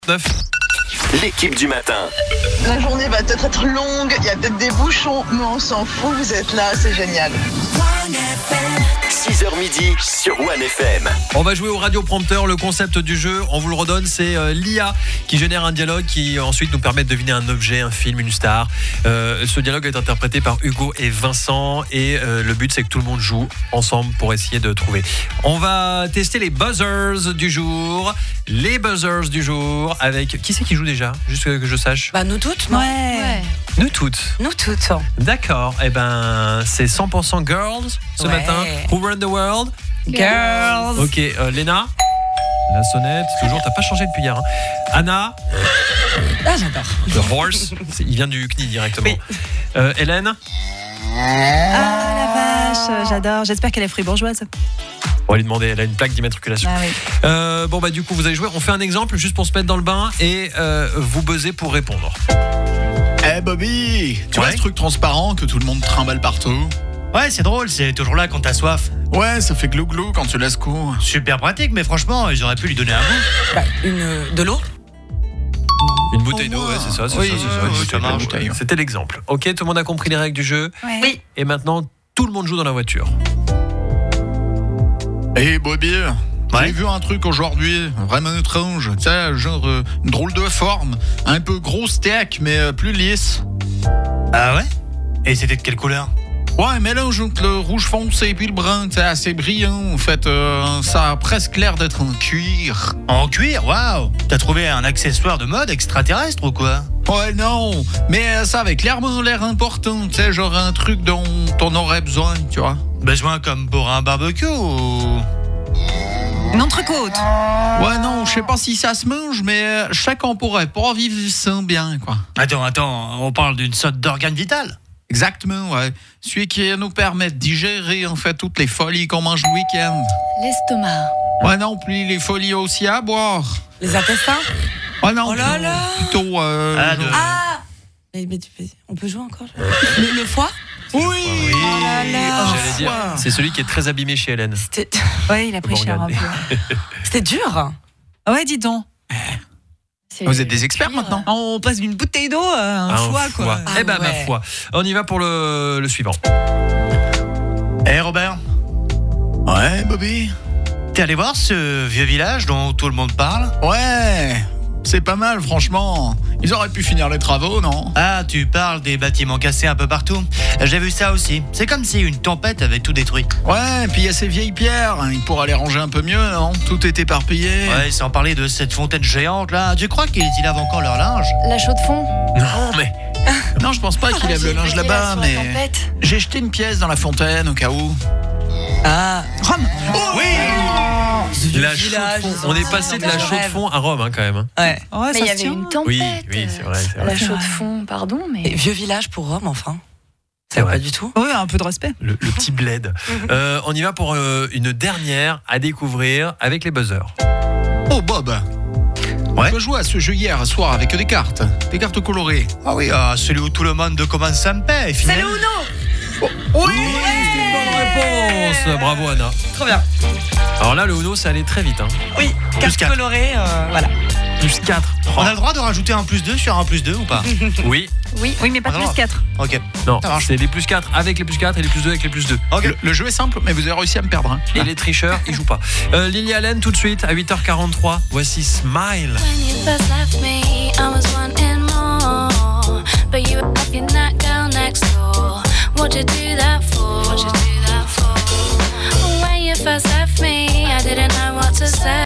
9. L'équipe du matin. La journée va peut-être être longue, il y a peut-être des bouchons, mais on s'en fout, vous êtes là, c'est génial. 6h midi sur One FM. On va jouer au radioprompteur. Le concept du jeu, on vous le redonne, c'est l'IA qui génère un dialogue qui ensuite nous permet de deviner un objet, un film, une star. Ce dialogue est interprété par Hugo et Vincent et le but c'est que tout le monde joue ensemble pour essayer de trouver. On va tester les buzzers du jour. Les buzzers du jour avec... Qui c'est qui joue déjà? Juste que je sache. Bah nous toutes, non? Ouais. Nous toutes. Nous toutes. D'accord. Eh ben, c'est 100% girls ce Ouais. matin. Who run the world? Girls. Ok, Léna. La sonnette, toujours, t'as pas changé depuis hier. Hein. Anna. Ah, j'adore. The horse. Il vient du CNI directement. Oui. Hélène. Ah la vache, j'adore. J'espère qu'elle est fribourgeoise. On va lui demander, elle a une plaque d'immatriculation. Ah oui. Bon bah du coup vous allez jouer. On fait un exemple juste pour se mettre dans le bain et vous buzzez pour répondre. Bobby, tu vois Ouais. ce truc transparent que tout le monde trimballe partout? Ouais, c'est drôle, c'est toujours là quand t'as soif. Ouais, ça fait glou-glou quand tu laisses court. Super pratique, mais franchement, ils auraient pu lui donner un goût. Bah, de l'eau. Une bouteille d'eau, ouais, c'est ça. C'est Oui, ça, c'est ça, une oui, bouteille ça marche. d'eau. C'était l'exemple. Ok, tout le monde a compris les règles du jeu. Oui. Et maintenant, tout le monde joue dans la voiture. Bobby, j'ai vu un truc aujourd'hui, vraiment étrange. Tu sais, genre une drôle de forme, un peu gros steak, mais plus lisse. Ah ouais? Et c'était de quelle couleur? Ouais, un mélange entre le rouge foncé et puis le brun, tu sais, assez brillant. En fait, ça a presque l'air d'être en cuir. En cuir? Waouh! T'as trouvé un accessoire de mode extraterrestre ou quoi? Ouais, non, mais ça avait clairement l'air important, tu sais, genre un truc dont on aurait besoin, tu vois. Besoin comme pour un barbecue ou... Une entrecôte. Ouais, non, je sais pas si ça se mange, mais je sais qu'on pourrait pas vivre sans bien, quoi. Attends, on parle d'une sorte d'organe vital? Exactement, ouais. Celui qui nous permet de digérer, en fait, toutes les folies qu'on mange le week-end. L'estomac. Ouais, non, puis les folies aussi à boire. Les intestins. Ouais, non, Oh là là. plutôt... Ah, genre- Ah. Mais on peut jouer encore. Le foie. Oui, Oh là là. J'allais dire, c'est celui qui est très abîmé chez Hélène. C'était Ouais, il a pris cher un Morgane. peu. dur. Ouais, dis donc. Vous êtes des experts maintenant. On passe d'une bouteille d'eau à un foie, quoi. Ah Eh ben, ma ouais. foi. On y va pour le suivant. Robert, Ouais, Bobby. t'es allé voir ce vieux village dont tout le monde parle? Ouais, c'est pas mal, franchement. Ils auraient pu finir les travaux, non? Ah, tu parles des bâtiments cassés un peu partout. J'ai vu ça aussi. C'est comme si une tempête avait tout détruit. Ouais, puis il y a ces vieilles pierres. Ils pourraient les ranger un peu mieux, non? Tout est éparpillé. Ouais, sans parler de cette fontaine géante là. Tu crois qu'ils y lavent encore leur linge? La chaux de fond. Non, mais... Non, je pense pas qu'ils lèvent le linge là-bas, mais... J'ai jeté une pièce dans la fontaine au cas où. Ah. Rome. Oui! La chaux de fond. On est passé de la chaux de fond à Rome, hein, quand même. Hein. Ouais. Ouais, Mais ça il y se avait tient. une tempête. Oui, c'est vrai. C'est vrai. La chaux de fond, pardon, mais. Et vieux village pour Rome, enfin. C'est vrai. Pas du tout. Oui, un peu de respect. Le petit bled. On y va pour une dernière à découvrir avec les buzzers. Oh, Bob. On peut jouer à ce jeu hier soir avec des cartes colorées. Ah oui, celui où tout le monde commence à me paix. C'est le Uno. Oui, c'est une bonne réponse. Bravo Anna. Trop bien. Alors là, le Uno, ça allait très vite. Hein. Oui. Carte quatre. colorée, voilà. Plus 4. On a le droit de rajouter un +2 sur un +2 ou pas? Oui. Oui. Oui, mais pas de Alors. plus 4. Ok. Non, Ça marche. c'est les plus 4 avec les plus 4 et les plus 2 avec les plus 2. Ok. Le jeu est simple, mais vous avez réussi à me perdre. Hein. Et les tricheurs, ils jouent pas. Lily Allen, tout de suite, à 8h43. Voici Smile. When you first left me, I was wanting more. But you were up your knock down next door. What'd you do that for? When you first left me, I didn't know what to say.